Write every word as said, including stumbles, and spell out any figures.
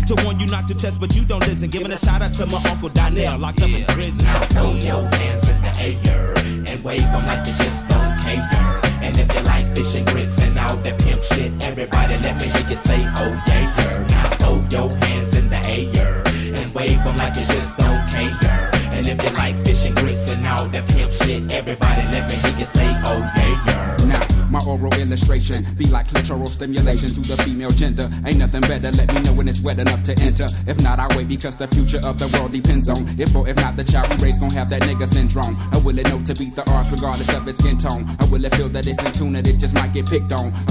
to warn you not to test, but you don't listen. Giving a shout out to my Uncle Donnell, locked yeah. up in prison. Now throw your hands in the air and wave them like you just don't care. And if you like fish and grits and all that pimp shit, everybody let me hear you say, oh yeah, yeah. Now throw your hands in the air and wave them like you just don't care. And if you like fish and grits and all that pimp shit, everybody let me hear you say, oh yeah, yeah. Now, my oral illustration be like clitoral stimulation to the female gender. Ain't nothing better, let me know when it's wet enough to enter. If not, I wait because the future of the world depends on if or if not the child we raise gon' have that nigga syndrome. Or will it know to beat the odds regardless of its skin tone? Or will it feel that if in tune it, it just might get picked on?